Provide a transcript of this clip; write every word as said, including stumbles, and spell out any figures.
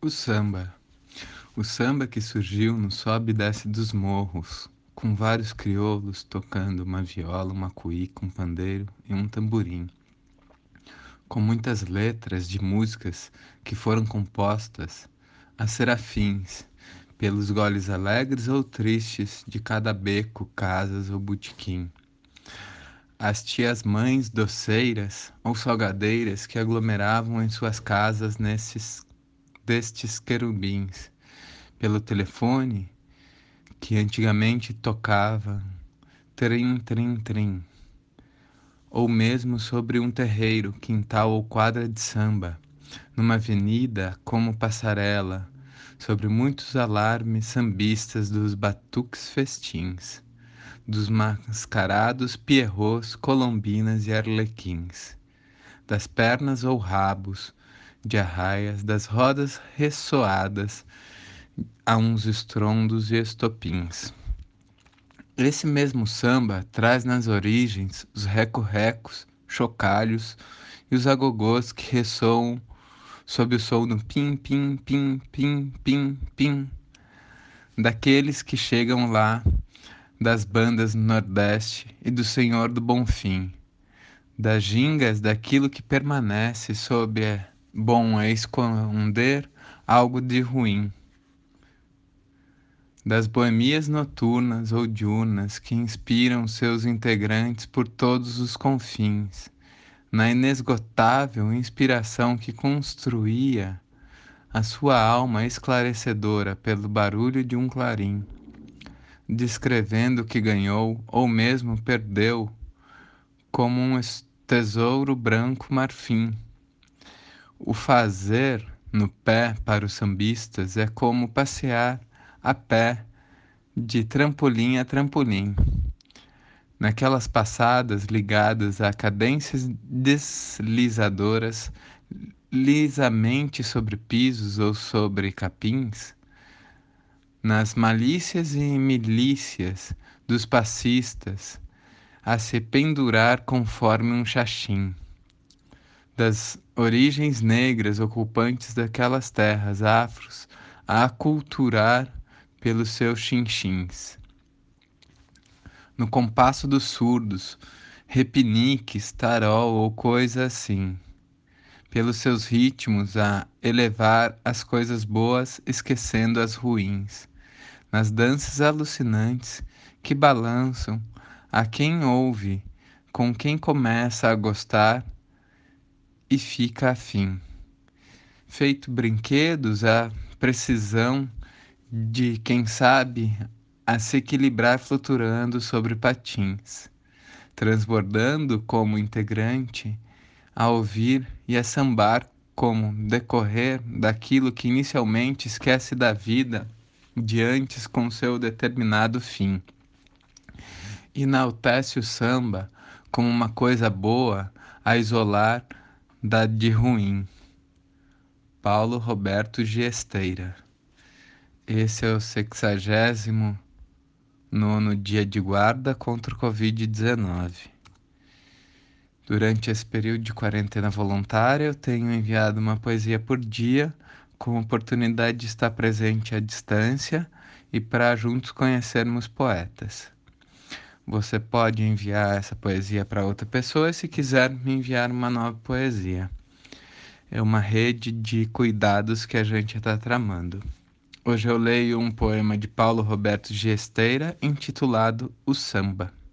O samba. O samba que surgiu no sobe e desce dos morros, com vários crioulos tocando uma viola, uma cuíca, um pandeiro e um tamborim, com muitas letras de músicas que foram compostas a serafins, pelos goles alegres ou tristes de cada beco, casas ou botequim. As tias-mães doceiras ou salgadeiras que aglomeravam em suas casas nesses destes querubins, pelo telefone que antigamente tocava trim, trim, trim, ou mesmo sobre um terreiro, quintal ou quadra de samba, numa avenida como passarela, sobre muitos alarmes sambistas dos batuques festins, dos mascarados pierrots, colombinas e arlequins, das pernas ou rabos de arraias, das rodas ressoadas a uns estrondos e estopins. Esse mesmo samba traz nas origens os reco-recos, chocalhos e os agogôs que ressoam sob o som do pim, pim, pim, pim, pim, pim, daqueles que chegam lá das bandas do Nordeste e do Senhor do Bonfim, das gingas daquilo que permanece sob é bom é esconder algo de ruim, das boemias noturnas ou diurnas que inspiram seus integrantes por todos os confins, na inesgotável inspiração que construía a sua alma esclarecedora pelo barulho de um clarim, descrevendo o que ganhou ou mesmo perdeu como um tesouro branco marfim. O fazer no pé para os sambistas é como passear a pé de trampolim a trampolim, naquelas passadas ligadas a cadências deslizadoras lisamente sobre pisos ou sobre capins, nas malícias e milícias dos passistas a se pendurar conforme um xaxim, das origens negras ocupantes daquelas terras afros a aculturar pelos seus chinchins. No compasso dos surdos, repiniques, tarol ou coisa assim, pelos seus ritmos a elevar as coisas boas esquecendo as ruins, nas danças alucinantes que balançam a quem ouve, com quem começa a gostar e fica afim. Feito brinquedos, a precisão de quem sabe a se equilibrar flutuando sobre patins, transbordando como integrante, a ouvir e a sambar como decorrer daquilo que inicialmente esquece da vida de antes com seu determinado fim. Enaltece o samba como uma coisa boa a isolar da de ruim. Paulo Roberto Giesteira. Esse é o sexagésimo nono dia de guarda contra o covid dezenove. Durante esse período de quarentena voluntária, eu tenho enviado uma poesia por dia, com oportunidade de estar presente à distância e para juntos conhecermos poetas. Você pode enviar essa poesia para outra pessoa se quiser me enviar uma nova poesia. É uma rede de cuidados que a gente está tramando. Hoje eu leio um poema de Paulo Roberto Giesteira intitulado O Samba.